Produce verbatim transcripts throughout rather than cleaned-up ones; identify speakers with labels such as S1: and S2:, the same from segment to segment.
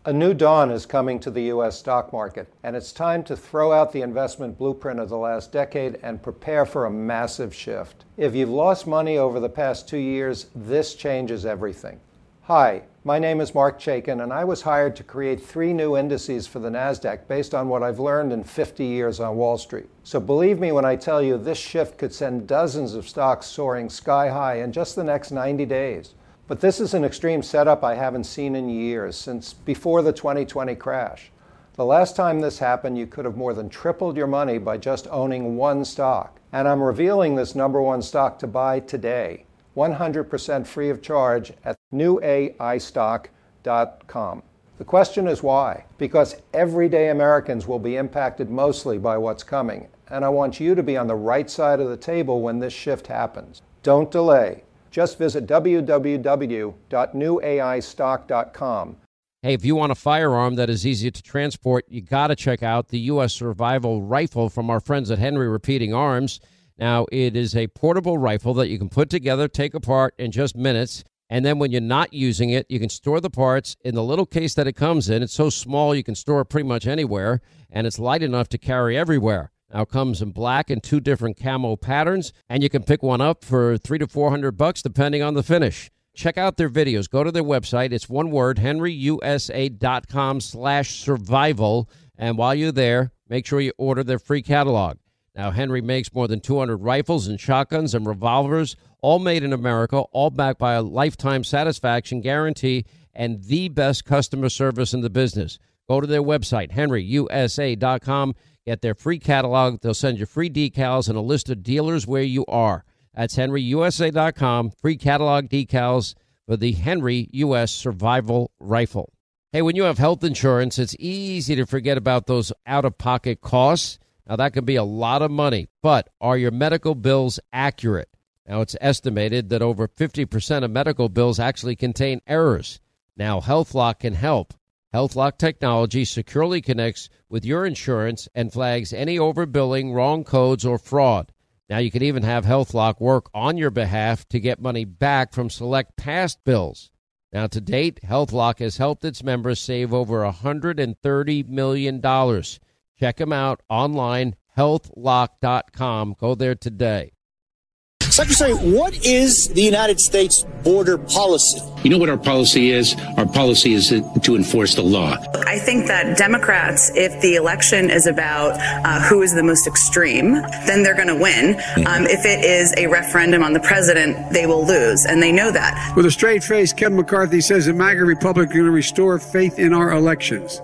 S1: A new dawn is coming to the U S stock market, and it's time to throw out the investment blueprint of the last decade and prepare for a massive shift. If you've lost money over the past two years, this changes everything. Hi, my name is Mark Chaikin, and I was hired to create three new indices for the NASDAQ based on what I've learned in fifty years on Wall Street. So believe me when I tell you this shift could send dozens of stocks soaring sky high in just the next ninety days. But this is an extreme setup I haven't seen in years, since before the twenty twenty crash. The last time this happened, you could have more than tripled your money by just owning one stock. And I'm revealing this number one stock to buy today, one hundred percent free of charge at new A I stock dot com. The question is why? Because everyday Americans will be impacted mostly by what's coming. And I want you to be on the right side of the table when this shift happens. Don't delay. Just visit w w w dot new A I stock dot com.
S2: Hey, if you want a firearm that is easy to transport, you got to check out the U S Survival Rifle from our friends at Henry Repeating Arms. Now, it is a portable rifle that you can put together, take apart in just minutes, and then when you're not using it, you can store the parts in the little case that it comes in. It's so small you can store it pretty much anywhere, and it's light enough to carry everywhere. Now it comes in black and two different camo patterns, and you can pick one up for three to four hundred bucks depending on the finish. Check out their videos. Go to their website. It's one word, henry u s a dot com slash survival. And while you're there, make sure you order their free catalog. Now, Henry makes more than two hundred rifles and shotguns and revolvers, all made in America, all backed by a lifetime satisfaction guarantee and the best customer service in the business. Go to their website, henry u s a dot com. Get their free catalog. They'll send you free decals and a list of dealers where you are. That's henry u s a dot com. Free catalog decals for the Henry U S Survival Rifle. Hey, when you have health insurance, it's easy to forget about those out-of-pocket costs. Now, that can be a lot of money, but are your medical bills accurate? Now, it's estimated that over fifty percent of medical bills actually contain errors. Now, HealthLock can help. HealthLock technology securely connects with your insurance and flags any overbilling, wrong codes, or fraud. Now, you can even have HealthLock work on your behalf to get money back from select past bills. Now, to date, HealthLock has helped its members save over one hundred thirty million dollars. Check them out online, health lock dot com. Go there today.
S3: Secretary, what is the United States border policy?
S4: You know what our policy is? Our policy is to enforce the law.
S5: I think that Democrats, if the election is about uh, who is the most extreme, then they're going to win. Mm-hmm. Um, if it is a referendum on the president, they will lose, and they know that.
S6: With a straight face, Kevin McCarthy says the MAGA Republic is going to restore faith in our elections.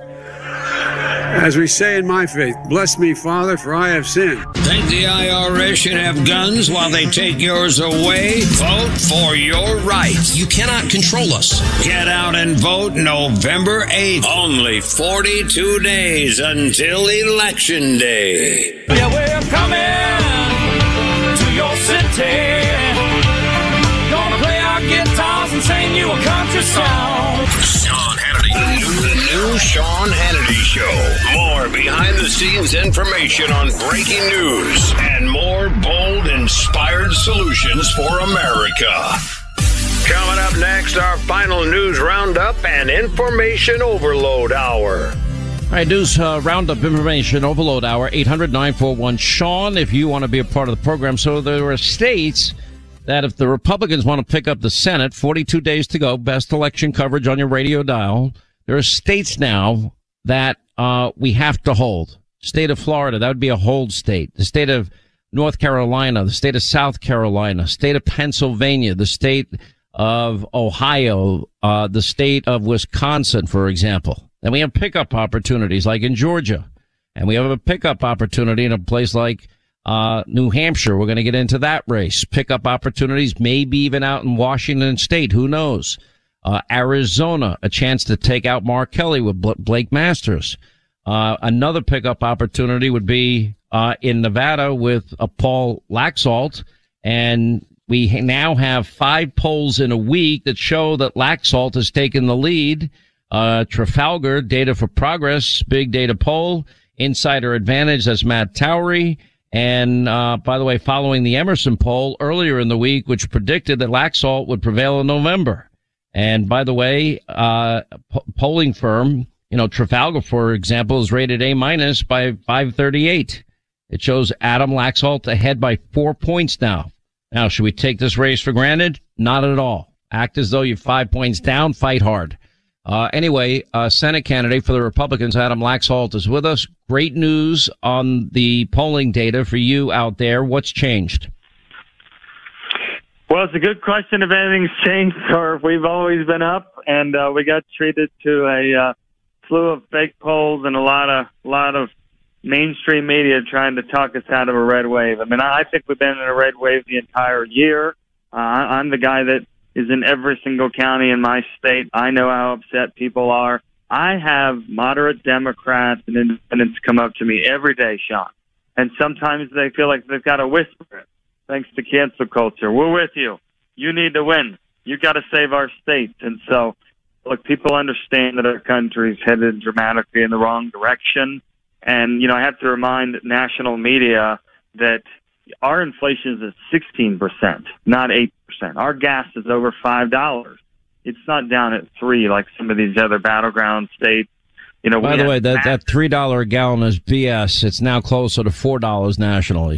S6: As we say in my faith, bless me, Father, for I have sinned.
S7: Think the I R S should have guns while they take yours away? Vote for your rights.
S8: You cannot control us.
S7: Get out and vote November eighth. Only forty-two days until Election Day.
S9: Yeah, we're coming to your city. Gonna play our guitars and sing you a country song.
S7: Sean Hannity. The new, the new Sean Hannity Show. More behind-the-scenes information on breaking news and more bold, inspired solutions for America. Coming up next, our final news roundup and information overload hour.
S2: All right, news uh, roundup information overload hour, eight hundred nine four one Sean, if you want to be a part of the program. So there are states that if the Republicans want to pick up the Senate, forty-two days to go, best election coverage on your radio dial. There are states now that uh we have to hold. State of Florida, that would be a hold state. The state of North Carolina, the state of South Carolina, state of Pennsylvania, the state of Ohio, uh the state of Wisconsin, for example. And we have pickup opportunities like in Georgia. And we have a pickup opportunity in a place like Uh, New Hampshire. We're going to get into that race. Pickup opportunities, maybe even out in Washington State. Who knows? Uh, Arizona, a chance to take out Mark Kelly with Bl- Blake Masters. Uh, another pickup opportunity would be, uh, in Nevada with uh, Paul Laxalt. And we ha- now have five polls in a week that show that Laxalt has taken the lead. Uh, Trafalgar, Data for Progress, big data poll. Insider Advantage, that's Matt Towery. And, uh, by the way, following the Emerson poll earlier in the week, which predicted that Laxalt would prevail in November. And by the way, uh, po- polling firm You know, Trafalgar, for example, is rated A minus by five thirty-eight. It shows Adam Laxalt ahead by four points now. Now, should we take this race for granted? Not at all. Act as though you're five points down, fight hard. Uh, anyway, uh, Senate candidate for the Republicans, Adam Laxalt, is with us. Great news on the polling data for you out there. What's changed?
S8: Well, it's a good question if anything's changed or if we've always been up, and uh, we got treated to a uh, slew of fake polls and a lot of lot of mainstream media trying to talk us out of a red wave. I mean, I think we've been in a red wave the entire year. Uh, I'm the guy that is in every single county in my state. I know how upset people are. I have moderate Democrats and independents come up to me every day, Sean, and sometimes they feel like they've got to whisper it. Thanks to cancel culture. We're with you. You need to win. You got to save our state. And so, look, people understand that our country's headed dramatically in the wrong direction. And, you know, I have to remind national media that our inflation is at sixteen percent, not eight percent. Our gas is over five dollars. It's not down at three like some of these other battleground states. You know,
S2: by the way, that, that three dollars a gallon is B S. It's now closer to four dollars nationally.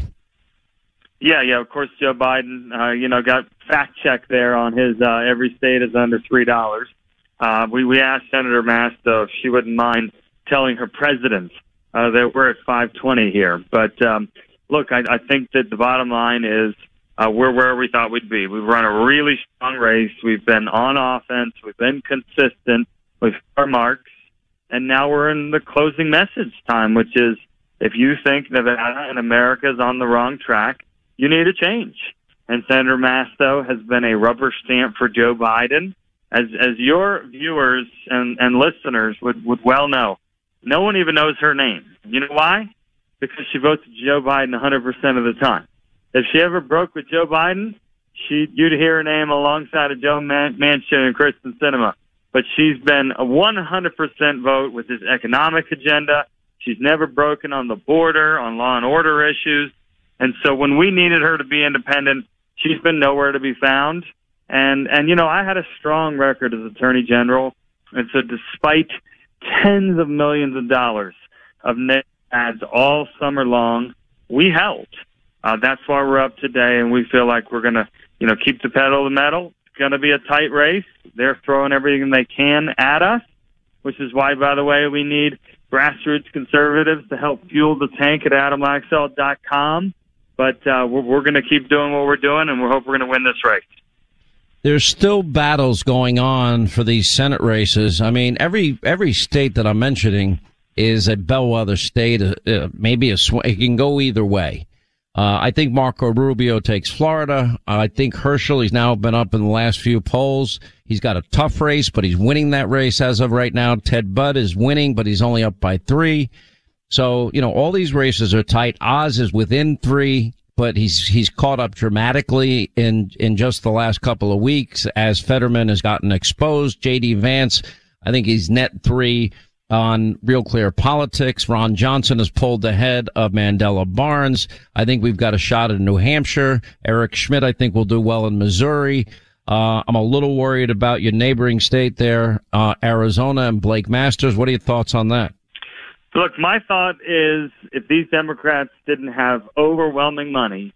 S8: Yeah, yeah, of course, Joe Biden, uh, you know, got fact-checked there on his uh, every state is under three dollars. Uh, we, we asked Senator Masto if she wouldn't mind telling her president uh, that we're at five twenty here. But, um, look, I, I think that the bottom line is uh, we're where we thought we'd be. We've run a really strong race. We've been on offense. We've been consistent. We've hit our marks. And now we're in the closing message time, which is if you think Nevada and America is on the wrong track, you need a change. And Senator Masto has been a rubber stamp for Joe Biden. As as your viewers and, and listeners would, would well know, no one even knows her name. You know why? Because she votes Joe Biden one hundred percent of the time. If she ever broke with Joe Biden, she you'd hear her name alongside of Joe Man- Manchin and Kristen Sinema. But she's been a one hundred percent vote with his economic agenda. She's never broken on the border, on law and order issues. And so when we needed her to be independent, she's been nowhere to be found. And, and you know, I had a strong record as Attorney General. And so despite tens of millions of dollars of net ads all summer long, we held. Uh, that's why we're up today, and we feel like we're going to, you know, keep the pedal to the metal. It's going to be a tight race. They're throwing everything they can at us, which is why, by the way, we need grassroots conservatives to help fuel the tank at adam laxalt dot com. But uh, we're, we're going to keep doing what we're doing, and we hope we're going to win this race.
S2: There's still battles going on for these Senate races. I mean, every every state that I'm mentioning is a bellwether state. Uh, maybe a sw- it can go either way. Uh, I think Marco Rubio takes Florida. Uh, I think Herschel, he's now been up in the last few polls. He's got a tough race, but he's winning that race as of right now. Ted Budd is winning, but he's only up by three. So, you know, all these races are tight. Oz is within three, but he's he's caught up dramatically in in just the last couple of weeks as Fetterman has gotten exposed. J D Vance, I think he's net three on Real Clear Politics. Ron Johnson has pulled ahead of Mandela Barnes. I think we've got a shot in New Hampshire. Eric Schmidt, I think, will do well in Missouri. Uh, I'm a little worried about your neighboring state there, uh, Arizona, and Blake Masters. What are your thoughts on that?
S8: Look, my thought is if these Democrats didn't have overwhelming money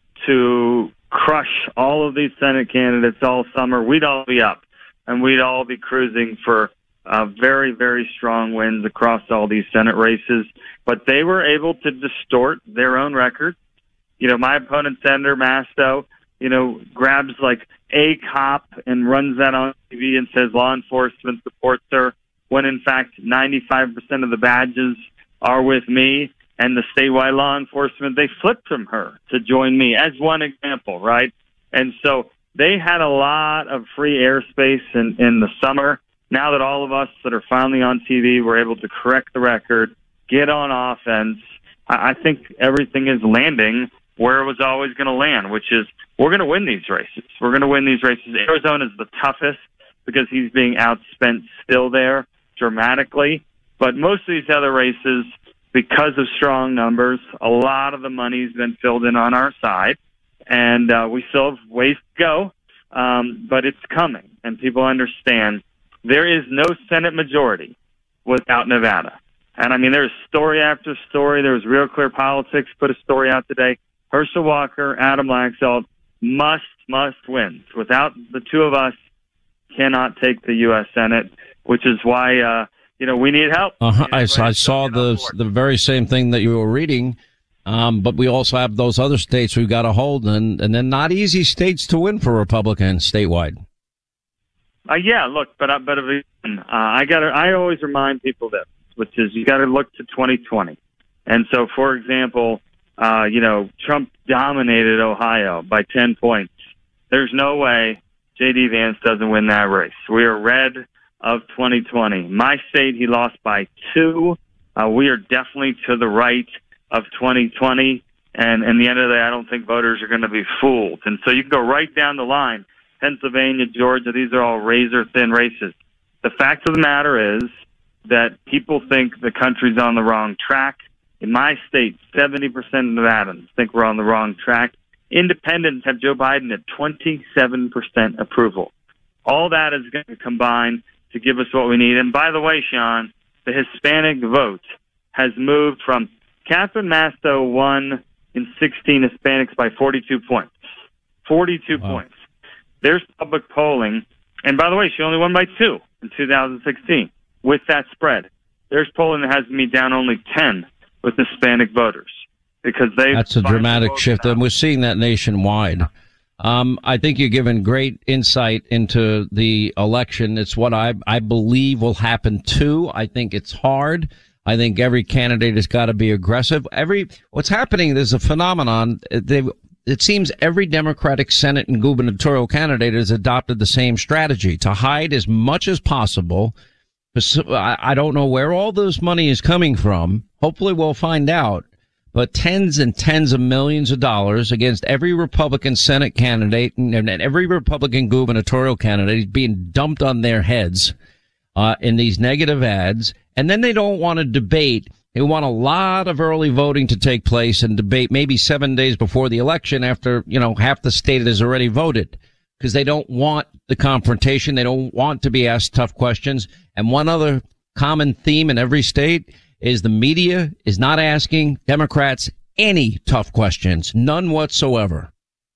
S8: to crush all of these Senate candidates all summer, we'd all be up, and we'd all be cruising for uh, very, very strong wins across all these Senate races. But they were able to distort their own record. You know, my opponent, Senator Masto, you know, grabs like a cop and runs that on T V and says law enforcement supports her, when in fact ninety-five percent of the badges are with me, and the statewide law enforcement, they flipped from her to join me, as one example, right? And so they had a lot of free airspace in, in the summer. Now that all of us that are finally on T V were able to correct the record, get on offense, I, I think everything is landing where it was always going to land, which is we're going to win these races. We're going to win these races. Arizona is the toughest because he's being outspent still there dramatically. But most of these other races, because of strong numbers, a lot of the money's been filled in on our side, and uh, we still have ways to go, um, but it's coming, and people understand there is no Senate majority without Nevada. And I mean, there's story after story. There was Real Clear Politics put a story out today. Herschel Walker, Adam Laxalt must, must win. Without the two of us, cannot take the U S Senate, which is why, uh, you know, we need help.
S2: Uh-huh.
S8: We need
S2: I, I saw the the very same thing that you were reading, um, but we also have those other states we've got to hold, and, and they're not easy states to win for Republicans statewide.
S8: Uh, yeah, look, but, uh, but uh, I got I always remind people this, which is you got to look to twenty twenty. And so, for example, uh, you know, Trump dominated Ohio by ten points. There's no way J D. Vance doesn't win that race. We are red of twenty twenty. My state, he lost by two. Uh, we are definitely to the right of twenty twenty. And in the end of the day, I don't think voters are going to be fooled. And so you can go right down the line. Pennsylvania, Georgia, these are all razor-thin races. The fact of the matter is that people think the country's on the wrong track. In my state, seventy percent of Nevadans think we're on the wrong track. Independents have Joe Biden at twenty-seven percent approval. All that is going to combine to give us what we need. And by the way, Sean, the Hispanic vote has moved from Catherine Masto won in sixteen Hispanics by forty-two points. forty-two wow. points. There's public polling. And by the way, she only won by two in two thousand sixteen with that spread. There's polling that has me down only ten with Hispanic voters because they.
S2: That's a dramatic shift, and we're seeing that nationwide. Um, I think you're giving great insight into the election. It's what I, I believe will happen too. I think it's hard. I think every candidate has got to be aggressive. Every, what's happening, there's a phenomenon. They, it seems every Democratic Senate and gubernatorial candidate has adopted the same strategy to hide as much as possible. I don't know where all this money is coming from. Hopefully we'll find out. But tens and tens of millions of dollars against every Republican Senate candidate and every Republican gubernatorial candidate is being dumped on their heads uh in these negative ads. And then they don't want to debate. They want a lot of early voting to take place and debate maybe seven days before the election after, you know, half the state has already voted because they don't want the confrontation. They don't want to be asked tough questions. And one other common theme in every state is the media is not asking Democrats any tough questions, none whatsoever.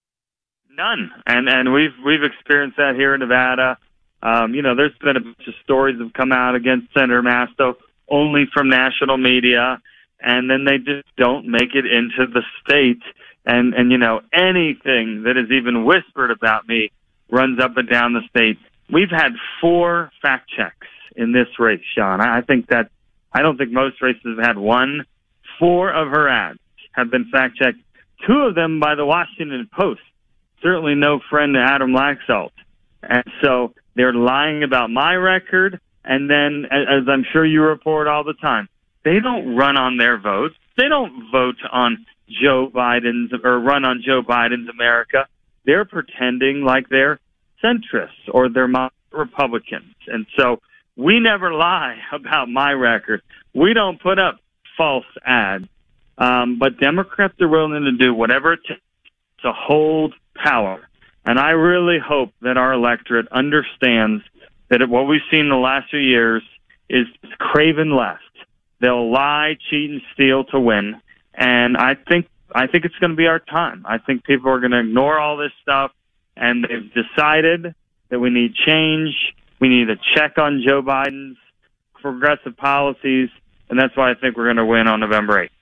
S8: None, and and we've we've experienced that here in Nevada. Um, you know, there's been a bunch of stories that have come out against Senator Masto only from national media, and then they just don't make it into the state. And and you know, anything that is even whispered about me runs up and down the state. We've had four fact checks in this race, Sean. I think that. I don't think most races have had one. Four of her ads have been fact-checked. Two of them by the Washington Post. Certainly no friend to Adam Laxalt. And so they're lying about my record. And then, as I'm sure you report all the time, they don't run on their votes. They don't vote on Joe Biden's or run on Joe Biden's America. They're pretending like they're centrists or they're Republicans. And so we never lie about my record. We don't put up false ads. Um, but Democrats are willing to do whatever it takes to hold power. And I really hope that our electorate understands that what we've seen in the last few years is craven left. They'll lie, cheat, and steal to win. And I think I think it's going to be our time. I think people are going to ignore all this stuff, and they've decided that we need change. We need a check on Joe Biden's progressive policies, and that's why I think we're going to win on November eighth.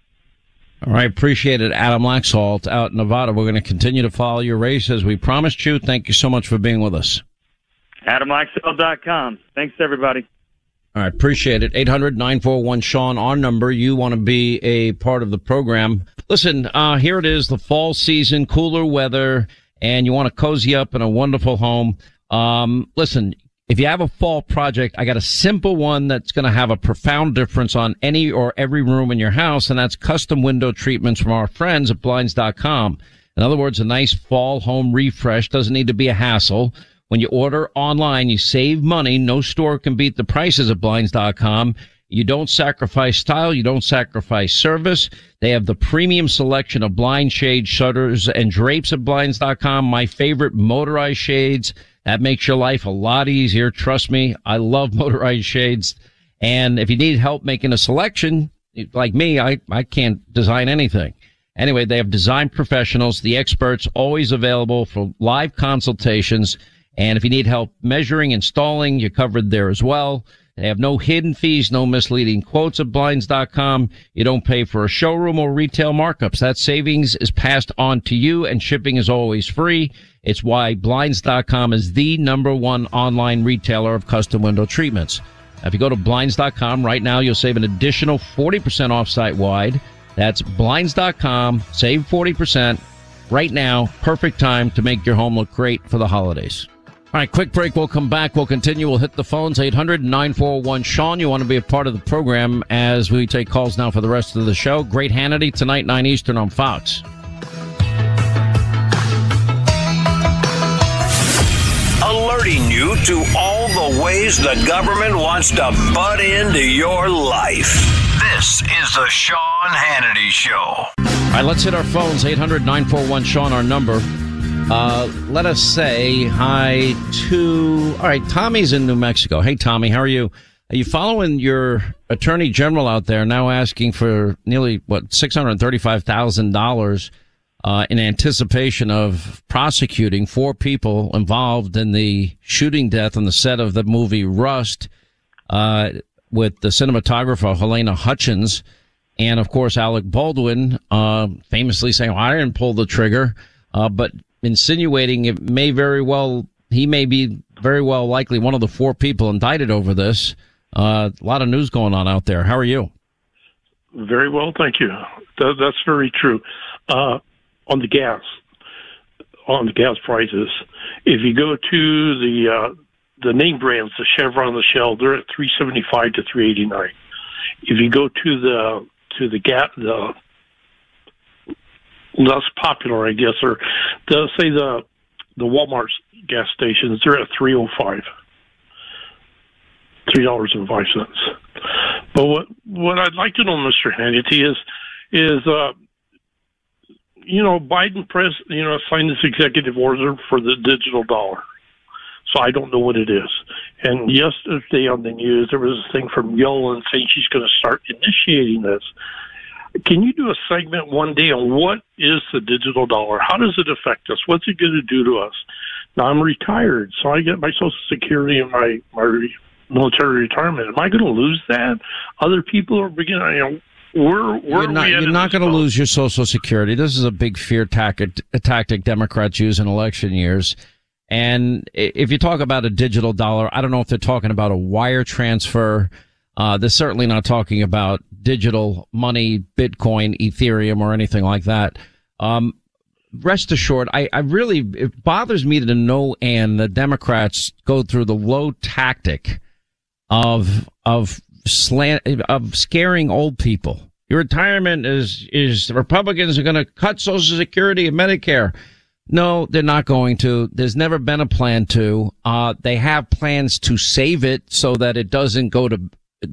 S2: All right, appreciate it. Adam Laxalt out in Nevada. We're going to continue to follow your race as we promised you. Thank you so much for being with us.
S8: Adam Laxalt dot com. Thanks, everybody.
S2: All right, appreciate it. eight hundred nine four one Sean, our number. You want to be a part of the program. Listen, uh, here it is, the fall season, cooler weather, and you want to cozy up in a wonderful home. Um, listen, if you have a fall project, I got a simple one that's going to have a profound difference on any or every room in your house, and that's custom window treatments from our friends at blinds dot com. In other words, a nice fall home refresh doesn't need to be a hassle. When you order online, you save money. No store can beat the prices at blinds dot com. You don't sacrifice style. You don't sacrifice service. They have the premium selection of blind shades, shutters, and drapes at blinds dot com. My favorite, motorized shades. That makes your life a lot easier. Trust me, I love motorized shades. And if you need help making a selection, like me, I, I can't design anything. Anyway, they have design professionals, the experts, always available for live consultations. And if you need help measuring, installing, you're covered there as well. They have no hidden fees, no misleading quotes at Blinds dot com. You don't pay for a showroom or retail markups. That savings is passed on to you, and shipping is always free. It's why Blinds dot com is the number one online retailer of custom window treatments. Now, if you go to Blinds dot com right now, you'll save an additional forty percent off site-wide. That's Blinds dot com. Save forty percent right now. Perfect time to make your home look great for the holidays. All right, quick break. We'll come back. We'll continue. We'll hit the phones, eight hundred, nine four one, Sean. You want to be a part of the program as we take calls now for the rest of the show. Great Hannity tonight, nine Eastern on Fox.
S7: Alerting you to all the ways the government wants to butt into your life. This is the Sean Hannity Show.
S2: All right, let's hit our phones, eight hundred, nine four one, Sean, our number. Uh, let us say hi to, all right, Tommy's in New Mexico. Hey, Tommy, how are you? Are you following your attorney general out there now asking for nearly, what, six hundred thirty-five thousand dollars uh, in anticipation of prosecuting four people involved in the shooting death on the set of the movie Rust uh, with the cinematographer Helena Hutchins and, of course, Alec Baldwin uh, famously saying, well, I didn't pull the trigger, uh, but insinuating it may very well, he may be very well likely one of the four people indicted over this. Uh, a lot of news going on out there. How are you?
S10: Very well, thank you. That, that's very true. Uh, on the gas, on the gas prices, if you go to the uh, the name brands, the Chevron, the Shell, they're at three seventy-five to three eighty-nine. If you go to the to the gas, the less popular, I guess, or the, say the the Walmart gas stations, they're at three oh five, three dollars and five cents. But what what I'd like to know, Mister Hannity, is is uh, you know, Biden press you know signed this executive order for the digital dollar. So I don't know what it is. And yesterday on the news, there was a thing from Yellen saying she's going to start initiating this. Can you do a segment one day on what is the digital dollar? How does it affect us? What's it going to do to us? Now, I'm retired, so I get my Social Security and my, my military retirement. Am I going to lose that? Other people are beginning, you know, where, where
S2: you're not, you're not going to lose your Social Security. This is a big fear tactic, a tactic Democrats use in election years. And if you talk about a digital dollar, I don't know if they're talking about a wire transfer. Uh, they're certainly not talking about digital money, Bitcoin, Ethereum, or anything like that. Um, rest assured, I, I really, it bothers me to no end that Democrats go through the low tactic of, of slant, of scaring old people. Your retirement is, is the Republicans are going to cut Social Security and Medicare. No, they're not going to. There's never been a plan to. Uh, they have plans to save it so that it doesn't go to,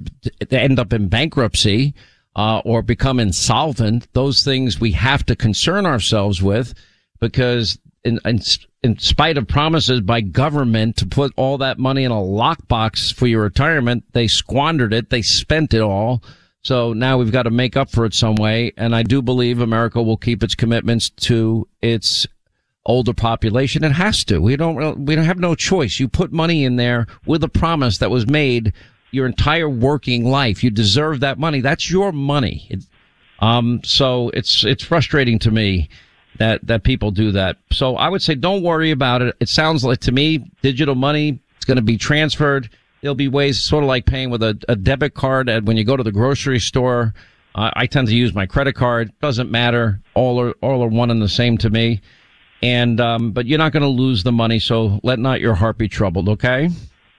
S2: to end up in bankruptcy, uh, or become insolvent. Those things we have to concern ourselves with because in, in, in spite of promises by government to put all that money in a lockbox for your retirement, they squandered it. They spent it all. So now we've got to make up for it some way. And I do believe America will keep its commitments to its older population. It has to. We don't, we don't have no choice. You put money in there with a promise that was made your entire working life. You deserve that money. That's your money. It, um, so it's, it's frustrating to me that, that people do that. So I would say don't worry about it. It sounds like to me, digital money, it's going to be transferred. There'll be ways sort of like paying with a, a debit card and when you go to the grocery store. Uh, I tend to use my credit card. Doesn't matter. All are, all are one and the same to me. And, um, but you're not going to lose the money, so let not your heart be troubled, okay?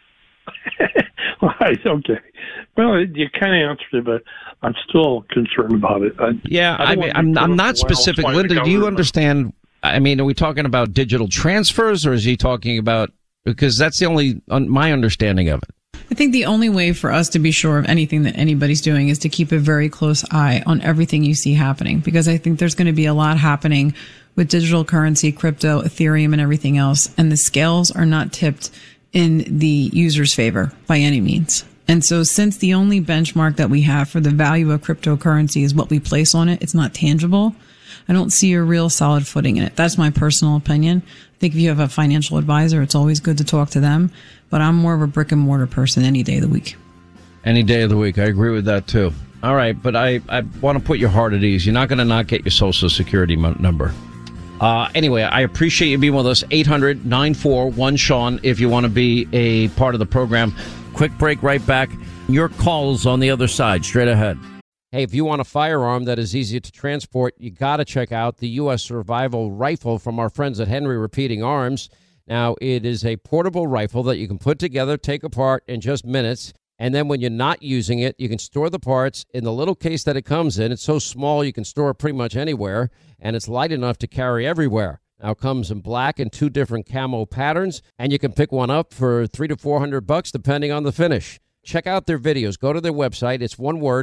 S10: Right, okay. Well, you kind of answered it, but I'm still concerned about it. I,
S2: yeah, I, I mean, I'm, I'm not specific. Linda, do you understand? I mean, are we talking about digital transfers or is he talking about, because that's the only, my understanding of it.
S11: I think the only way for us to be sure of anything that anybody's doing is to keep a very close eye on everything you see happening, because I think there's going to be a lot happening with digital currency, crypto, Ethereum, and everything else. And the scales are not tipped in the user's favor by any means. And so since the only benchmark that we have for the value of cryptocurrency is what we place on it, it's not tangible, I don't see a real solid footing in it. That's my personal opinion. I think if you have a financial advisor, it's always good to talk to them. But I'm more of a brick and mortar person any day of the week.
S2: Any day of the week. I agree with that, too. All right, but I, I want to put your heart at ease. You're not going to not get your Social Security mo- number. Uh, anyway, I appreciate you being with us. eight hundred nine four one Sean if you want to be a part of the program. Quick break, right back. Your calls on the other side, straight ahead. Hey, if you want a firearm that is easy to transport, you got to check out the U S Survival Rifle from our friends at Henry Repeating Arms. Now, it is a portable rifle that you can put together, take apart in just minutes. And then when you're not using it, you can store the parts in the little case that it comes in. It's so small you can store it pretty much anywhere, and it's light enough to carry everywhere. Now, it comes in black and two different camo patterns, and you can pick one up for three to four hundred bucks, depending on the finish. Check out their videos. Go to their website. It's one word,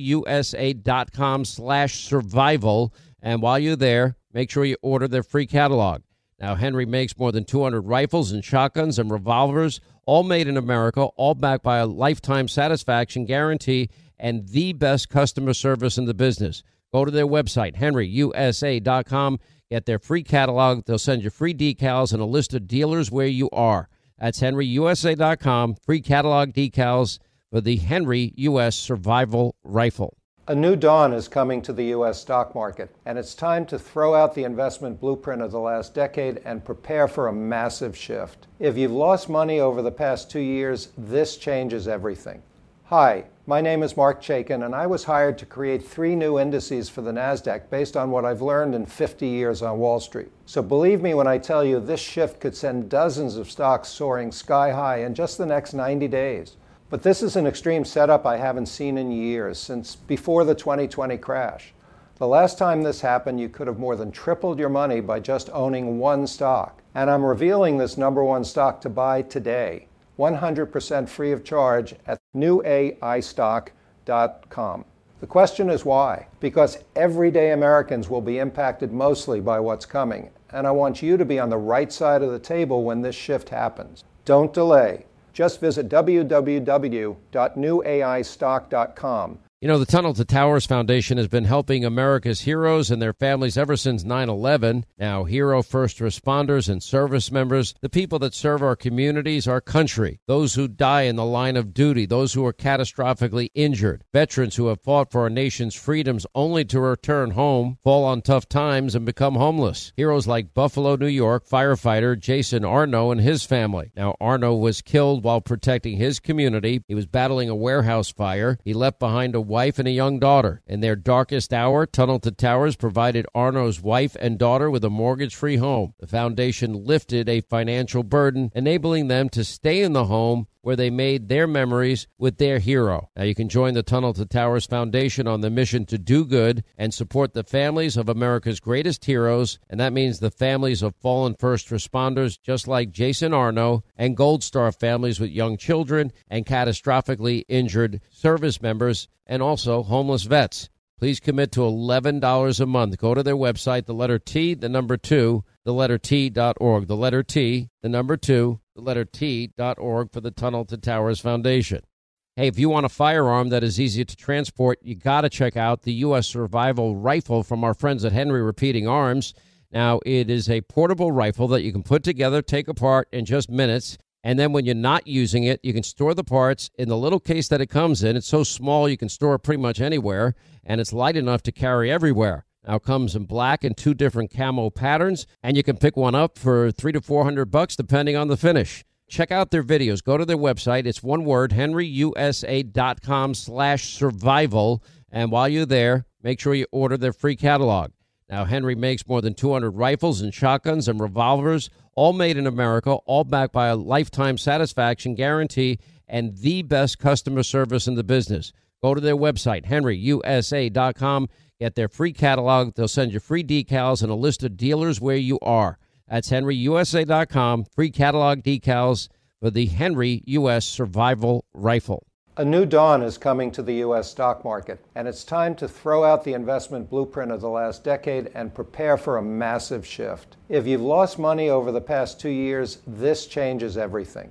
S2: henryusa.com slash survival. And while you're there, make sure you order their free catalog. Now, Henry makes more than two hundred rifles and shotguns and revolvers, all made in America, all backed by a lifetime satisfaction guarantee and the best customer service in the business. Go to their website, henry u s a dot com. Get their free catalog. They'll send you free decals and a list of dealers where you are. That's henry u s a dot com. Free catalog decals for the Henry U S Survival Rifle.
S1: A new dawn is coming to the U S stock market, and it's time to throw out the investment blueprint of the last decade and prepare for a massive shift. If you've lost money over the past two years, this changes everything. Hi, my name is Mark Chaikin, and I was hired to create three new indices for the NASDAQ based on what I've learned in fifty years on Wall Street. So believe me when I tell you this shift could send dozens of stocks soaring sky high in just the next ninety days. But this is an extreme setup I haven't seen in years, since before the twenty twenty crash. The last time this happened, you could have more than tripled your money by just owning one stock. And I'm revealing this number one stock to buy today, one hundred percent free of charge at new a i stock dot com. The question is why? Because everyday Americans will be impacted mostly by what's coming, and I want you to be on the right side of the table when this shift happens. Don't delay. Just visit w w w dot new a i stock dot com.
S2: You know, the Tunnel to Towers Foundation has been helping America's heroes and their families ever since nine eleven. Now, hero first responders and service members, the people that serve our communities, our country, those who die in the line of duty, those who are catastrophically injured, veterans who have fought for our nation's freedoms only to return home, fall on tough times, and become homeless. Heroes like Buffalo, New York firefighter Jason Arno and his family. Now, Arno was killed while protecting his community. He was battling a warehouse fire. He left behind a wife and a young daughter. In their darkest hour, Tunnel to Towers provided Arno's wife and daughter with a mortgage-free home. The foundation lifted a financial burden, enabling them to stay in the home where they made their memories with their hero. Now you can join the Tunnel to Towers Foundation on the mission to do good and support the families of America's greatest heroes, and that means the families of fallen first responders just like Jason Arno, and Gold Star families with young children and catastrophically injured service members, and also homeless vets. Please commit to eleven dollars a month. Go to their website, the letter T, the number two, the letter T dot org. The letter T, the number two, the letter T dot org for the Tunnel to Towers Foundation. Hey, if you want a firearm that is easy to transport, you got to check out the U S Survival Rifle from our friends at Henry Repeating Arms. Now, it is a portable rifle that you can put together, take apart in just minutes. And then when you're not using it, you can store the parts in the little case that it comes in. It's so small you can store it pretty much anywhere, and it's light enough to carry everywhere. Now, it comes in black and two different camo patterns, and you can pick one up for three to four hundred bucks, depending on the finish. Check out their videos. Go to their website. It's one word, henry u s a dot com slash survival. And while you're there, make sure you order their free catalog. Now, Henry makes more than two hundred rifles and shotguns and revolvers, all made in America, all backed by a lifetime satisfaction guarantee and the best customer service in the business. Go to their website, henry u s a dot com. Get their free catalog. They'll send you free decals and a list of dealers where you are. That's henry u s a dot com. Free catalog decals for the Henry U S Survival Rifle.
S1: A new dawn is coming to the U S stock market, and it's time to throw out the investment blueprint of the last decade and prepare for a massive shift. If you've lost money over the past two years, this changes everything.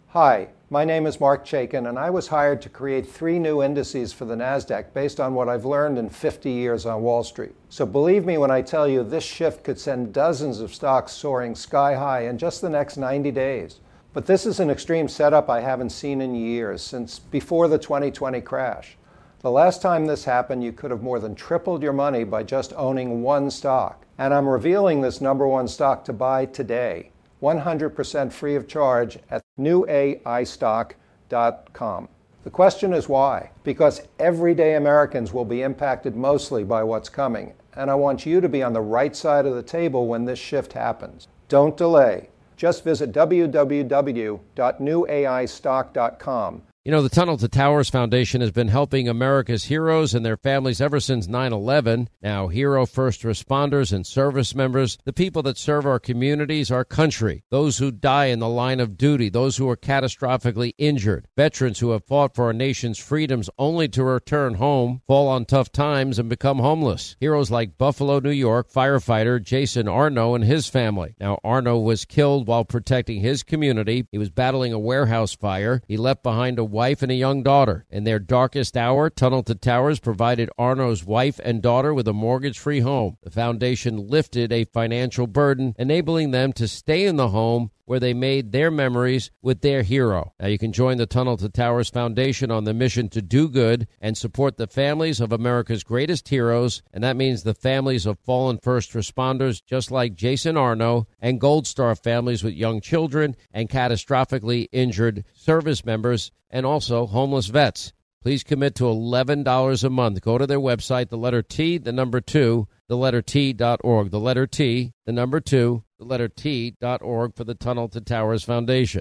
S1: Hi, my name is Mark Chaikin, and I was hired to create three new indices for the NASDAQ based on what I've learned in fifty years on Wall Street. So believe me when I tell you this shift could send dozens of stocks soaring sky high in just the next ninety days. But this is an extreme setup I haven't seen in years, since before the twenty twenty crash. The last time this happened, you could have more than tripled your money by just owning one stock. And I'm revealing this number one stock to buy today, one hundred percent free of charge at new A I stock dot com. The question is why? Because everyday Americans will be impacted mostly by what's coming, and I want you to be on the right side of the table when this shift happens. Don't delay. Just visit w w w dot new A I stock dot com.
S2: You know, the Tunnel to Towers Foundation has been helping America's heroes and their families ever since nine eleven. Now, hero first responders and service members, the people that serve our communities, our country, those who die in the line of duty, those who are catastrophically injured, veterans who have fought for our nation's freedoms only to return home, fall on tough times, and become homeless. Heroes like Buffalo, New York firefighter Jason Arno and his family. Now, Arno was killed while protecting his community. He was battling a warehouse fire. He left behind a wife and a young daughter. In their darkest hour, Tunnel to Towers provided Arno's wife and daughter with a mortgage-free home. The foundation lifted a financial burden, enabling them to stay in the home where they made their memories with their hero. Now you can join the Tunnel to Towers Foundation on the mission to do good and support the families of America's greatest heroes, and that means the families of fallen first responders just like Jason Arno, and Gold Star families with young children, and catastrophically injured service members, and also homeless vets. Please commit to eleven dollars a month. Go to their website, the letter T, the number two, the letter T dot org. The letter T, the number two, the letter T dot org for the Tunnel to Towers Foundation.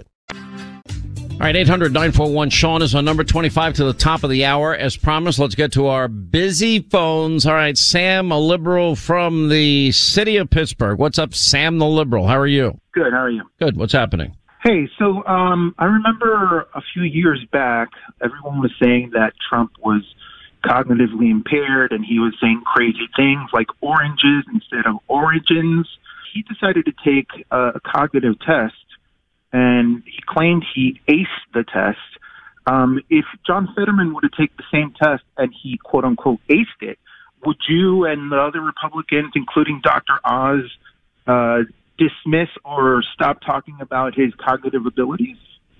S2: All right, eight hundred nine four one Sean is on number twenty-five to the top of the hour. As promised, let's get to our busy phones. All right, Sam, a liberal from the city of Pittsburgh. What's up, Sam the liberal? How are you?
S12: Good, how are you?
S2: Good. What's happening?
S12: Hey, so um, I remember a few years back, everyone was saying that Trump was cognitively impaired, and he was saying crazy things like oranges instead of origins. He decided to take a cognitive test, and he claimed he aced the test. Um, if John Fetterman were to take the same test and he, quote-unquote, aced it, would you and the other Republicans, including Doctor Oz, uh, dismiss or stop talking about his cognitive abilities?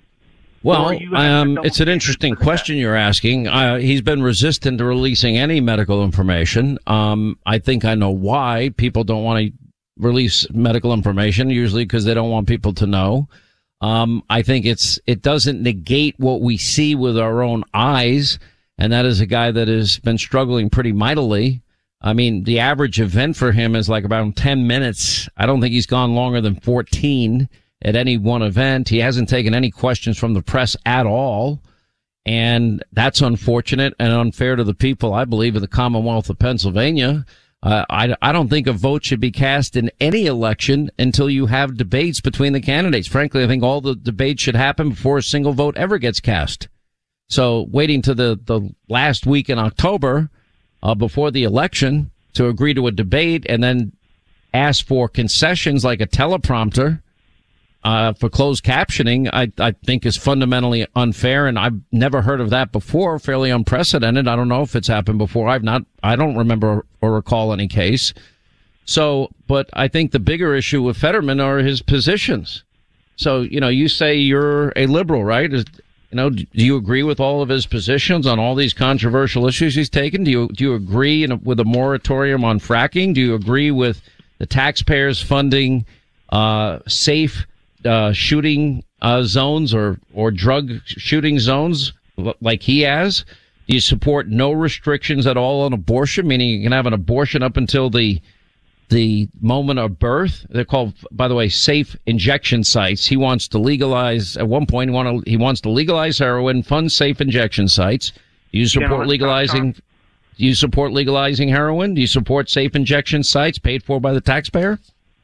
S2: Well, um, it's an interesting question you're asking. Uh, he's been resistant to releasing any medical information. Um, I think I know why people don't want to release medical information, usually because they don't want people to know. Um, I think it's it doesn't negate what we see with our own eyes, and that is a guy that has been struggling pretty mightily. I mean, the average event for him is like about ten minutes. I don't think he's gone longer than fourteen at any one event. He hasn't taken any questions from the press at all. And that's unfortunate and unfair to the people, I believe, of the Commonwealth of Pennsylvania. Uh, I, I don't think a vote should be cast in any election until you have debates between the candidates. Frankly, I think all the debates should happen before a single vote ever gets cast. So waiting to the, the last week in October, Uh, before the election to agree to a debate and then ask for concessions like a teleprompter uh, for closed captioning, I, I think is fundamentally unfair. And I've never heard of that before. Fairly unprecedented. I don't know if it's happened before. I've not, I don't remember or recall any case. So, but I think the bigger issue with Fetterman are his positions. So, you know, you say you're a liberal, right? Is, You know, do you agree with all of his positions on all these controversial issues he's taken? Do you do you agree in a, with a moratorium on fracking? Do you agree with the taxpayers funding uh, safe uh, shooting uh, zones or or drug shooting zones like he has? Do you support no restrictions at all on abortion, meaning you can have an abortion up until the the moment of birth? They're called, by the way, safe injection sites. He wants to legalize, at one point, he, want to, he wants to legalize heroin, fund safe injection sites. Do you support legalizing, do you support legalizing heroin? Do you support safe injection sites paid for by the taxpayer?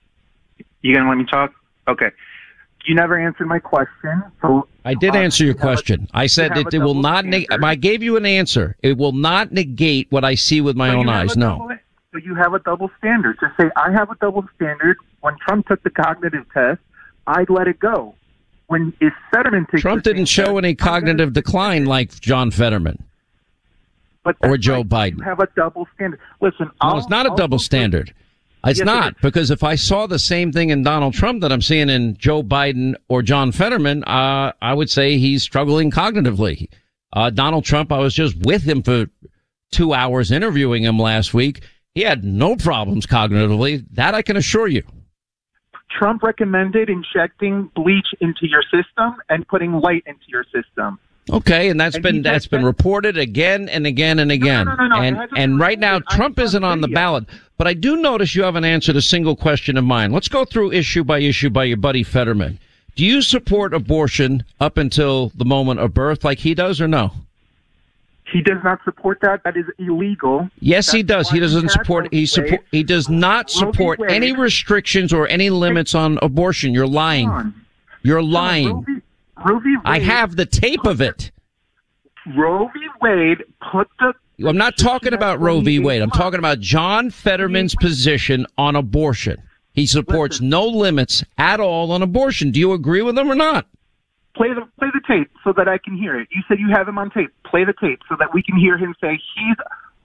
S12: You gonna let me talk? Okay. You never answered my question. So
S2: I did answer your question. I said it, it will not, neg- I gave you an answer. It will not negate what I see with my own eyes. No.
S12: So you have a double standard. Just say, I have a double standard. When Trump took the cognitive test, I'd let it go. when if Fetterman takes
S2: Trump didn't show any cognitive decline like John Fetterman
S12: but
S2: or Joe
S12: right.
S2: Biden.
S12: You have a double standard. Listen,
S2: no,
S12: I'll,
S2: it's not a
S12: I'll
S2: double standard. It's
S12: yes,
S2: not,
S12: it
S2: because if I saw the same thing in Donald Trump that I'm seeing in Joe Biden or John Fetterman, uh, I would say he's struggling cognitively. Uh, Donald Trump, I was just with him for two hours interviewing him last week. He had no problems cognitively. That I can assure you.
S12: Trump recommended injecting bleach into your system and putting light into your system.
S2: Okay, and that's
S12: and
S2: been that's been reported again and again and again.
S12: No, no, no, no,
S2: and and right now Trump isn't on the ballot. But I do notice you haven't answered a single question of mine. Let's go through issue by issue by your buddy Fetterman. Do you support abortion up until the moment of birth like he does or no?
S12: He does not support that. That is illegal.
S2: Yes,
S12: That's
S2: he does. He doesn't support. He support. He does not support any restrictions or any limits on abortion. You're lying. You're lying.
S12: Roe v. Roe v. Wade,
S2: I have the tape of it.
S12: Roe v. Wade put the.
S2: I'm not talking about Roe v. Wade. I'm talking about John Fetterman's position on abortion. He supports no limits at all on abortion. Do you agree with him or not?
S12: Play the play the tape so that I can hear it. You said you have him on tape. Play the tape so that we can hear him say he's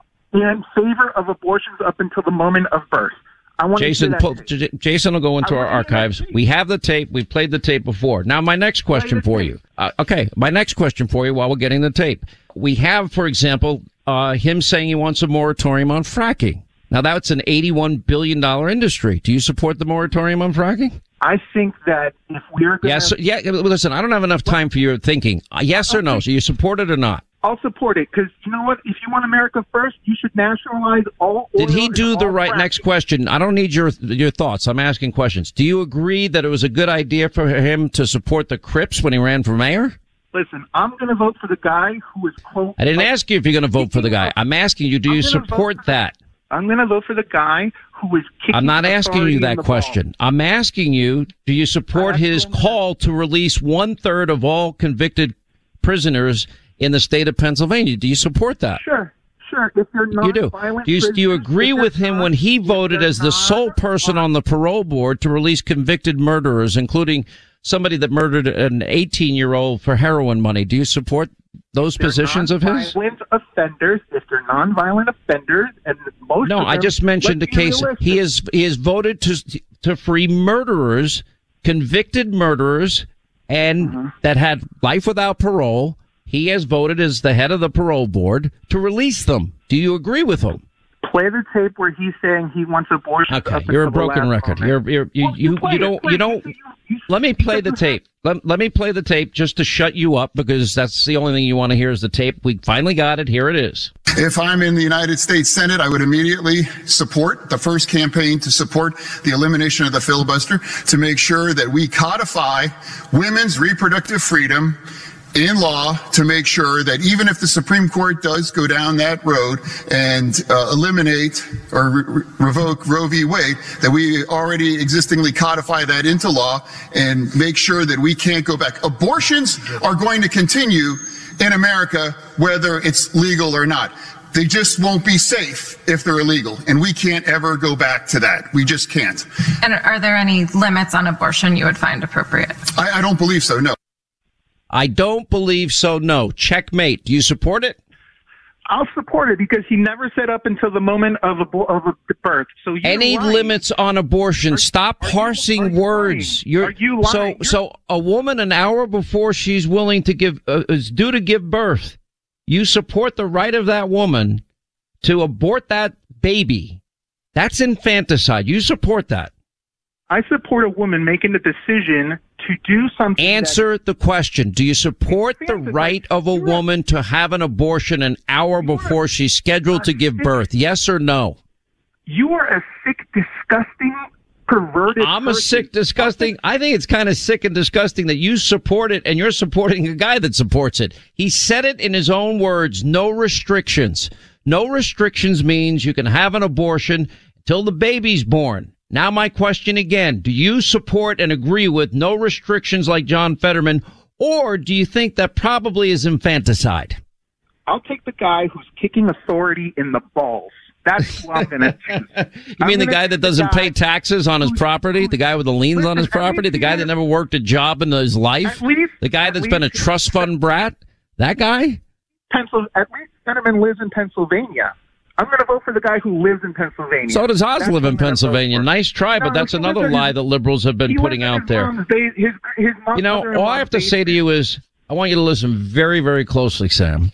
S12: in favor of abortions up until the moment of birth. I want
S2: Jason,
S12: to hear
S2: pull,
S12: that
S2: J- Jason will go into our archives. We have the tape. We've played the tape before. Now, my next question for you. Uh, okay, my next question for you while we're getting the tape. We have, for example, uh, him saying he wants a moratorium on fracking. Now, that's an eighty-one billion dollars industry. Do you support the moratorium on fracking?
S12: I think that if we're going
S2: yes, yeah. Listen, I don't have enough time for your thinking. Uh, yes or no? So you support it or not?
S12: I'll support it because you know what? If you want America first, you should nationalize all.
S2: Did he do the right?
S12: fracking.
S2: Next question. I don't need your your thoughts. I'm asking questions. Do you agree that it was a good idea for him to support the Crips when he ran for mayor?
S12: Listen, I'm going to vote for the guy who is quote.
S2: I didn't ask you if you're going to vote for the guy. I'm asking you, do you support that?
S12: I'm going to vote for the guy who is kicking.
S2: I'm not asking you that question. I'm asking you, do you support his call to release one third of all convicted prisoners in the state of Pennsylvania? Do you support that?
S12: Sure, sure. If you're not
S2: you do. Do you, do you agree with him when he voted as the sole person on the parole board to release convicted murderers, including somebody that murdered an eighteen-year-old for heroin money? Do you support those positions of his?
S12: Nonviolent offenders, if they're nonviolent offenders, and most
S2: no,
S12: of them,
S2: I just mentioned a case.
S12: Realistic.
S2: He is he has voted to to free murderers, convicted murderers, and mm-hmm. that had life without parole. He has voted as the head of the parole board to release them. Do you agree with him?
S12: Play the tape where he's saying he wants abortion.
S2: Okay, you're a broken record. You're, you're, you, you, you, you don't, you don't. Let me play the tape. Let, let me play the tape just to shut you up because that's the only thing you want to hear is the tape. We finally got it. Here it is.
S13: If I'm in the United States Senate, I would immediately support the first campaign to support the elimination of the filibuster to make sure that we codify women's reproductive freedom in law to make sure that even if the Supreme Court does go down that road and uh, eliminate or re- revoke Roe v. Wade, that we already existingly codify that into law and make sure that we can't go back. Abortions are going to continue in America, whether it's legal or not. They just won't be safe if they're illegal, and we can't ever go back to that. We just can't.
S14: And are there any limits on abortion you would find appropriate?
S13: I, I don't believe so, no.
S2: I don't believe so, no. Checkmate. Do you support it?
S12: I'll support it because he never said up until the moment of a, of a birth. So you're
S2: any
S12: lying.
S2: limits on abortion?
S12: Are,
S2: Stop parsing
S12: you,
S2: words.
S12: you
S2: You're,
S12: are you lying?
S2: So, so a woman an hour before she's willing to give uh, is due to give birth, you support the right of that woman to abort that baby. That's infanticide. You support that.
S12: I support a woman making the decision to do something.
S2: Answer the question. Do you support the right of a woman to have an abortion an hour before she's scheduled to give birth? Yes or no?
S12: You are a sick, disgusting, perverted
S2: I'm a
S12: person.
S2: sick, disgusting. I think it's kind of sick and disgusting that you support it and you're supporting a guy that supports it. He said it in his own words. No restrictions. No restrictions means you can have an abortion until the baby's born. Now my question again, do you support and agree with no restrictions like John Fetterman, or do you think that probably is infanticide?
S12: I'll take the guy who's kicking authority in the balls. That's who I'm going to choose.
S2: You
S12: I'm
S2: mean the
S12: gonna
S2: guy that
S12: choose the
S2: doesn't
S12: guy
S2: pay taxes on his property? The guy with the liens on his
S12: Listen, at
S2: property?
S12: least
S2: The guy
S12: he
S2: that
S12: has-
S2: never worked a job in his life?
S12: At least-
S2: The guy
S12: at
S2: that's been a
S12: least-
S2: trust fund brat? That guy?
S12: Pencil, at least Fetterman lives in Pennsylvania. I'm going to vote for the guy who lives in Pennsylvania.
S2: So does Oz
S12: That's
S2: live
S12: who
S2: in
S12: I'm gonna vote
S2: Pennsylvania.
S12: for.
S2: Nice try, but
S12: No,
S2: that's
S12: he
S2: another
S12: lives in
S2: lie
S12: his-
S2: that liberals have been
S12: he
S2: putting
S12: lives in
S2: out
S12: his
S2: there.
S12: mom's ba- his, his mom-
S2: You know, all I
S12: mother-in-law's
S2: have to say to
S12: basement.
S2: you is, I want you to listen very, very closely, Sam.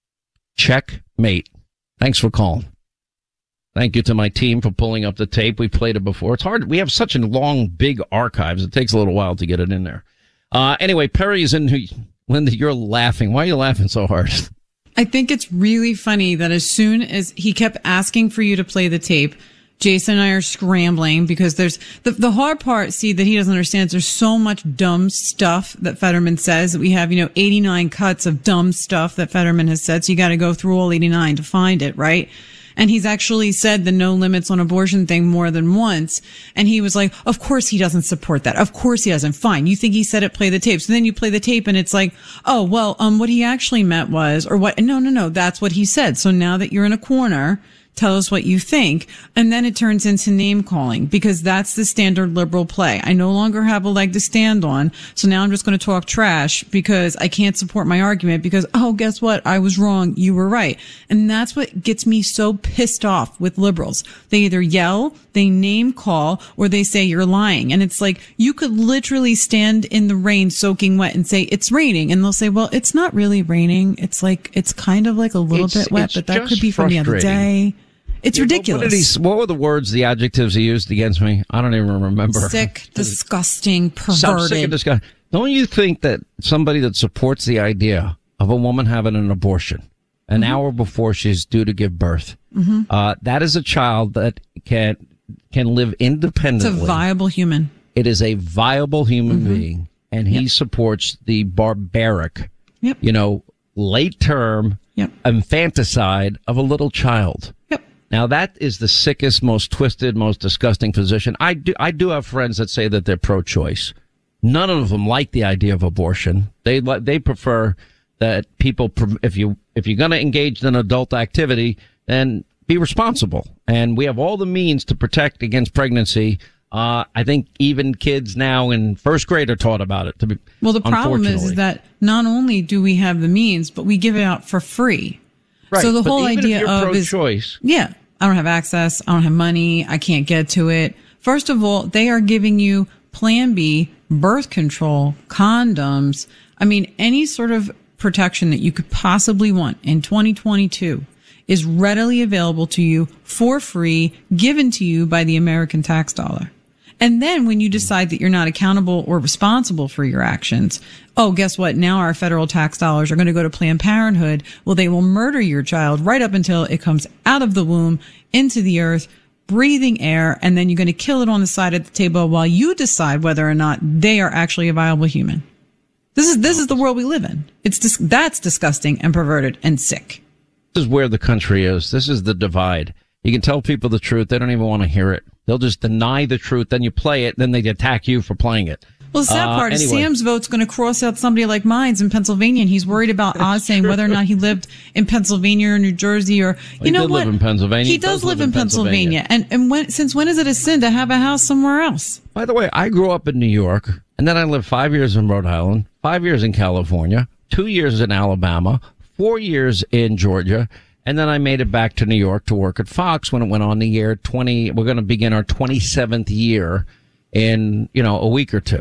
S2: Checkmate. Thanks for calling. Thank you to my team for pulling up the tape. We played it before. It's hard. We have such a long, big archives. It takes a little while to get it in there. Uh, anyway, Perry is in. Linda, you're laughing. Why are you laughing so hard?
S11: I think it's really funny that as soon as he kept asking for you to play the tape, Jason and I are scrambling because there's the, the hard part, see, that he doesn't understand is there's so much dumb stuff that Fetterman says that we have, you know, eighty-nine cuts of dumb stuff that Fetterman has said. So you got to go through all eighty-nine to find it, right? And he's actually said the no limits on abortion thing more than once. And he was like, of course he doesn't support that. Of course he doesn't. Fine. You think he said it, play the tape. So then you play the tape and it's like, oh, well, um, what he actually meant was, or what? No, no, no. That's what he said. So now that you're in a corner, tell us what you think. And then it turns into name calling because that's the standard liberal play. I no longer have a leg to stand on. So now I'm just going to talk trash because I can't support my argument because, oh, guess what? I was wrong. You were right. And that's what gets me so pissed off with liberals. They either yell, they name call, or they say you're lying. And it's like, you could literally stand in the rain soaking wet and say it's raining. And they'll say, well, it's not really raining. It's like, it's kind of like a little
S2: It's-
S11: bit wet,
S2: it's
S11: but that could
S2: just
S11: be from the other
S2: frustrating.
S11: day. It's
S2: Yeah,
S11: ridiculous.
S2: What, did he, s- what were the words, the adjectives he used against me? I don't even remember.
S11: Sick, disgusting,
S2: So I'm sick of
S11: perverted.
S2: this guy. Don't you think that somebody that supports the idea of a woman having an abortion an
S11: Mm-hmm.
S2: hour before she's due to give birth,
S11: Mhm.
S2: uh, that is a child that can can live
S11: It's a
S2: independently.
S11: viable human.
S2: It is a viable human
S11: Mhm.
S2: being, and he supports the barbaric,
S11: Yep.
S2: you know, late term
S11: Yep.
S2: infanticide of a little child.
S11: Yep.
S2: Now that is the sickest, most twisted, most disgusting position. I do, I do have friends that say that they're pro-choice. None of them like the idea of abortion. They li- they prefer that people, pr- if you if you're going to engage in adult activity, then be responsible. And we have all the means to protect against pregnancy. Uh, I think even kids now in first grade are taught about it. To be,
S11: Well, the problem is,
S2: unfortunately.
S11: is that not only do we have the means, but we give it out for free.
S2: Right,
S11: So the
S2: but
S11: whole
S2: even if
S11: idea
S2: you're
S11: of is,
S2: pro-choice,
S11: yeah, I don't have access. I don't have money. I can't get to it. First of all, they are giving you Plan B, birth control, condoms. I mean, any sort of protection that you could possibly want in twenty twenty-two is readily available to you for free, given to you by the American tax dollar. And then when you decide that you're not accountable or responsible for your actions, oh, guess what? Now our federal tax dollars are going to go to Planned Parenthood. Well, they will murder your child right up until it comes out of the womb into the earth, breathing air, and then you're going to kill it on the side of the table while you decide whether or not they are actually a viable human. This is, this is the world we live in. It's dis- that's disgusting and perverted and sick.
S2: This is where the country is. This is the divide. You can tell people the truth. They don't even want to hear it. They'll just deny the truth. Then you play it. Then they attack you for playing it.
S11: Well, the sad
S2: Uh,
S11: part is
S2: anyway.
S11: Sam's vote's going to cross out somebody like mine's in Pennsylvania, and he's worried about Oz saying whether or not he lived in Pennsylvania or New Jersey or, you
S2: He
S11: know
S2: did
S11: what?
S2: live in Pennsylvania.
S11: He,
S2: He
S11: does,
S2: does
S11: live
S2: live
S11: in
S2: in
S11: Pennsylvania.
S2: Pennsylvania.
S11: And, and when, since when is it a sin to have a house somewhere else?
S2: By the way, I grew up in New York, and then I lived five years in Rhode Island, five years in California, two years in Alabama, four years in Georgia, and then I made it back to New York to work at Fox when it went on the year twenty. We're going to begin our twenty-seventh year in, you know, a week or two.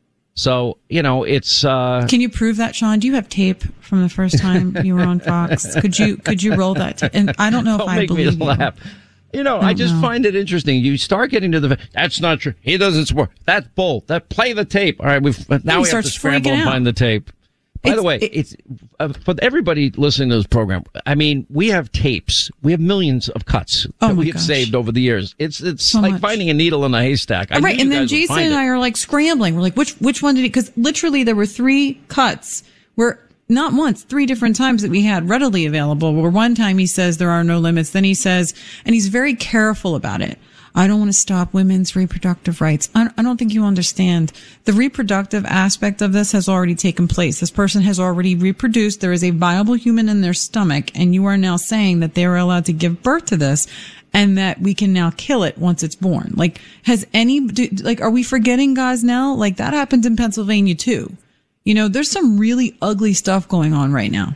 S2: So, you know, it's, uh,
S11: Can you prove that, Sean? Do you have tape from the first time you were on Fox? Could you could you roll that tape? And I don't know if
S2: don't
S11: I
S2: make me
S11: believe you.
S2: laugh. You know,
S11: I
S2: I
S11: don't
S2: just
S11: know.
S2: find it interesting. You start getting to the, that's not true. He doesn't support. That's bull. That play the tape. All right, we've now
S11: he
S2: we have to
S11: starts
S2: scramble
S11: freaking
S2: and
S11: out.
S2: find the tape. By the
S11: It's-
S2: way,
S11: it-
S2: it's uh, for everybody listening to this program. I mean, we have tapes. We have millions of cuts
S11: Oh
S2: that
S11: my
S2: we have
S11: gosh.
S2: saved over the years. It's it's
S11: So
S2: like
S11: much.
S2: finding a needle in a haystack. I
S11: right,
S2: knew
S11: and
S2: you
S11: then
S2: guys would
S11: Jason
S2: find
S11: and
S2: it.
S11: I are like scrambling. We're like, which which one did he? Because literally there were three cuts where not once, three different times that we had readily available. Where one time he says there are no limits, then he says, and he's very careful about it. I don't want to stop women's reproductive rights. I, I don't think you understand. The reproductive aspect of this has already taken place. This person has already reproduced. There is a viable human in their stomach, and you are now saying that they are allowed to give birth to this and that we can now kill it once it's born. Like, has any, do, like, are we forgetting, guys, now? Like, that happens in Pennsylvania, too. You know, there's some really ugly stuff going on right now.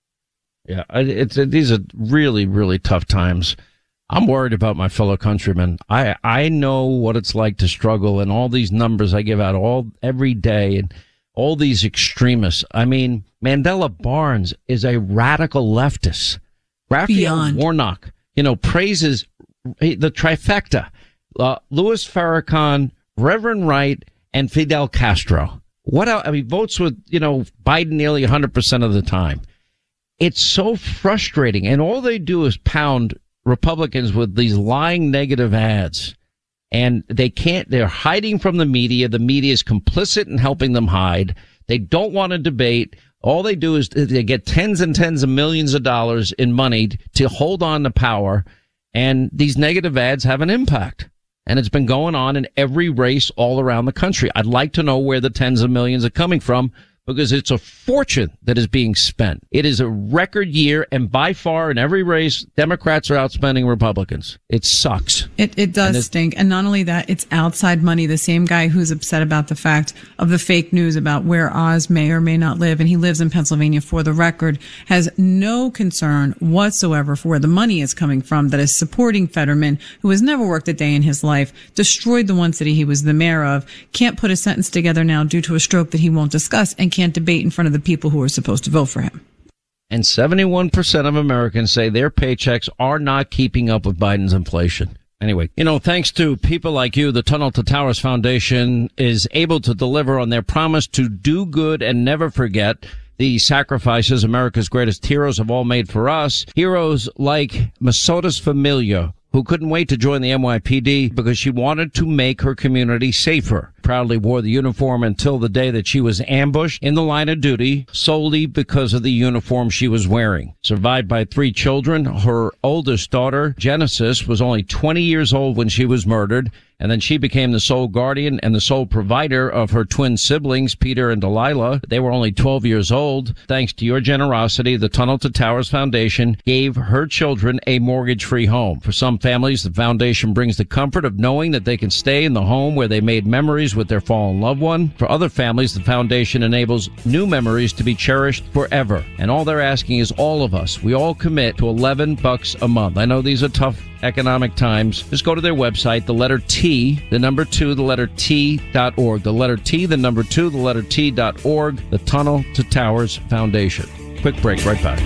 S2: Yeah, it's it, these are really, really tough times. I'm worried about my fellow countrymen. I I know what it's like to struggle, and all these numbers I give out all every day, and all these extremists. I mean, Mandela Barnes is a radical leftist. Raphael
S11: Beyond.
S2: Warnock, you know, praises the trifecta: uh, Louis Farrakhan, Reverend Wright, and Fidel Castro. What else? I mean, votes with, you know, Biden nearly one hundred percent of the time. It's so frustrating. And all they do is pound Republicans with these lying negative ads. And they can't, they're hiding from the media. The media is complicit in helping them hide. They don't want to debate. All they do is they get tens and tens of millions of dollars in money to hold on to power. And these negative ads have an impact. And it's been going on in every race all around the country. I'd like to know where the tens of millions are coming from, because it's a fortune that is being spent. It is a record year, and by far in every race, Democrats are outspending Republicans. It sucks.
S11: It it does and stink. And not only that, it's outside money. The same guy who's upset about the fact of the fake news about where Oz may or may not live, and he lives in Pennsylvania, for the record, has no concern whatsoever for where the money is coming from, that is supporting Fetterman, who has never worked a day in his life, destroyed the one city he was the mayor of, can't put a sentence together now due to a stroke that he won't discuss, and can't debate in front of the people who are supposed to vote for him.
S2: And seventy-one percent of Americans say their paychecks are not keeping up with Biden's inflation. Anyway, you know, thanks to people like you, the Tunnel to Towers Foundation is able to deliver on their promise to do good and never forget the sacrifices America's greatest heroes have all made for us. Heroes like Masotis Familia, who couldn't wait to join the N Y P D because she wanted to make her community safer. Proudly wore the uniform until the day that she was ambushed in the line of duty solely because of the uniform she was wearing. Survived by three children, her oldest daughter, Genesis, was only twenty years old when she was murdered, and then she became the sole guardian and the sole provider of her twin siblings, Peter and Delilah. They were only twelve years old. Thanks to your generosity, the Tunnel to Towers Foundation gave her children a mortgage-free home. For some families, the foundation brings the comfort of knowing that they can stay in the home where they made memories with their fallen loved one. For other families, the foundation enables new memories to be cherished forever. And all they're asking is all of us. We all commit to eleven bucks a month. I know these are tough economic times. Just go to their website, the letter T, the number two, the letter T dot org. The letter T, the number two, the letter T dot org. The Tunnel to Towers Foundation. Quick break, right back.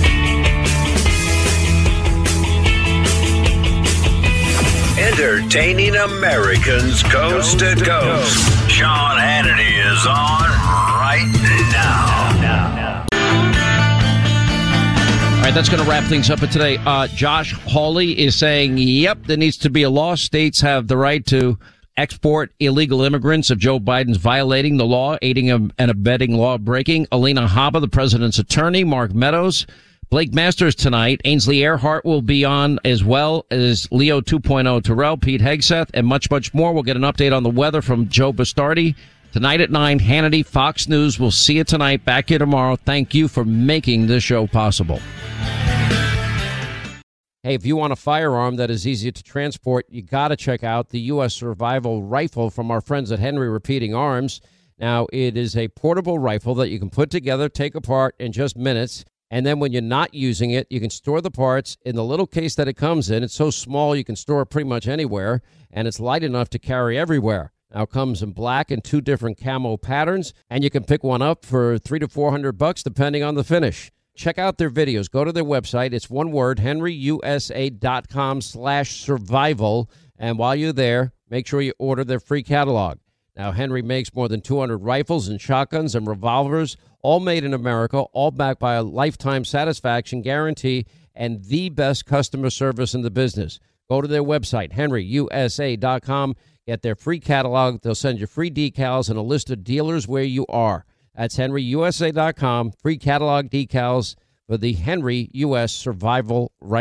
S7: Entertaining Americans coast to coast. Sean Hannity is on right now.
S2: All right, that's going to wrap things up for today. Uh, Josh Hawley is saying, yep, there needs to be a law. States have the right to export illegal immigrants if Joe Biden's violating the law, aiding and abetting law breaking. Alina Habba, the president's attorney, Mark Meadows, Blake Masters tonight. Ainsley Earhart will be on, as well as Leo two point oh Terrell, Pete Hegseth, and much, much more. We'll get an update on the weather from Joe Bastardi. Tonight at nine, Hannity, Fox News. We'll see you tonight. Back here tomorrow. Thank you for making this show possible. Hey, if you want a firearm that is easy to transport, you got to check out the U S Survival Rifle from our friends at Henry Repeating Arms. Now, it is a portable rifle that you can put together, take apart in just minutes. And then when you're not using it, you can store the parts in the little case that it comes in. It's so small you can store it pretty much anywhere, and it's light enough to carry everywhere. Now, it comes in black and two different camo patterns, and you can pick one up for three to four hundred bucks, depending on the finish. Check out their videos. Go to their website. It's one word, henryusa.com slash survival. And while you're there, make sure you order their free catalog. Now, Henry makes more than two hundred rifles and shotguns and revolvers, all made in America, all backed by a lifetime satisfaction guarantee and the best customer service in the business. Go to their website, henry u s a dot com. Get their free catalog. They'll send you free decals and a list of dealers where you are. That's henry u s a dot com. Free catalog decals for the Henry U S Survival Rifle.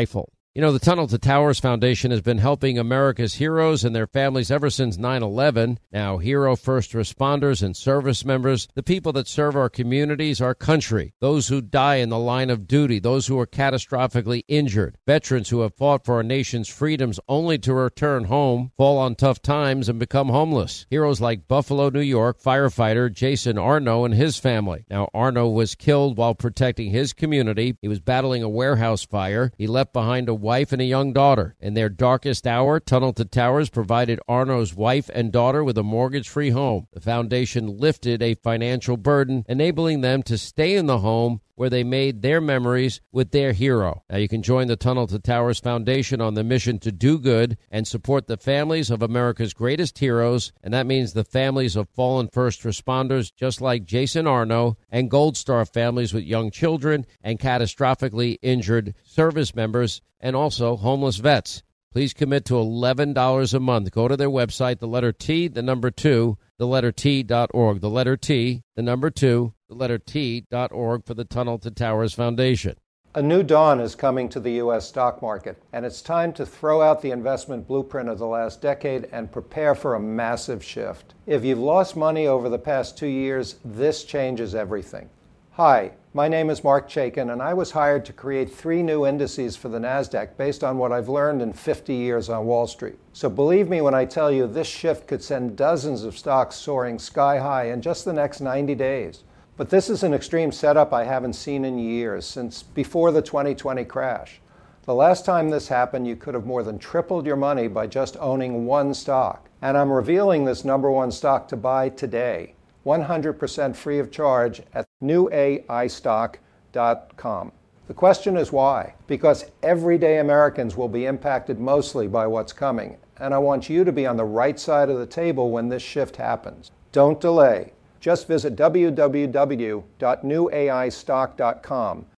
S2: You know, the Tunnel to Towers Foundation has been helping America's heroes and their families ever since nine eleven. Now, hero first responders and service members, the people that serve our communities, our country, those who die in the line of duty, those who are catastrophically injured, veterans who have fought for our nation's freedoms only to return home, fall on tough times, and become homeless. Heroes like Buffalo, New York firefighter Jason Arno and his family. Now, Arno was killed while protecting his community. He was battling a warehouse fire. He left behind a wife and a young daughter. In their darkest hour, Tunnel to Towers provided Arno's wife and daughter with a mortgage-free home. The foundation lifted a financial burden, enabling them to stay in the home where they made their memories with their hero. Now, you can join the Tunnel to Towers Foundation on the mission to do good and support the families of America's greatest heroes, and that means the families of fallen first responders just like Jason Arno, and Gold Star families with young children, and catastrophically injured service members, and also homeless vets. Please commit to eleven dollars a month. Go to their website, the letter T, the number two, the letter T dot org. The letter T, the number two, the letter T dot org for the Tunnel to Towers Foundation.
S1: A new dawn is coming to the U S stock market, and it's time to throw out the investment blueprint of the last decade and prepare for a massive shift. If you've lost money over the past two years, this changes everything. Hi, my name is Mark Chaikin, and I was hired to create three new indices for the NASDAQ based on what I've learned in fifty years on Wall Street. So believe me when I tell you this shift could send dozens of stocks soaring sky high in just the next ninety days. But this is an extreme setup I haven't seen in years, since before the twenty twenty crash. The last time this happened, you could have more than tripled your money by just owning one stock. And I'm revealing this number one stock to buy today, one hundred percent free of charge at new A I stock dot com. The question is why? Because everyday Americans will be impacted mostly by what's coming, and I want you to be on the right side of the table when this shift happens. Don't delay. Just visit w w w dot new A I stock dot com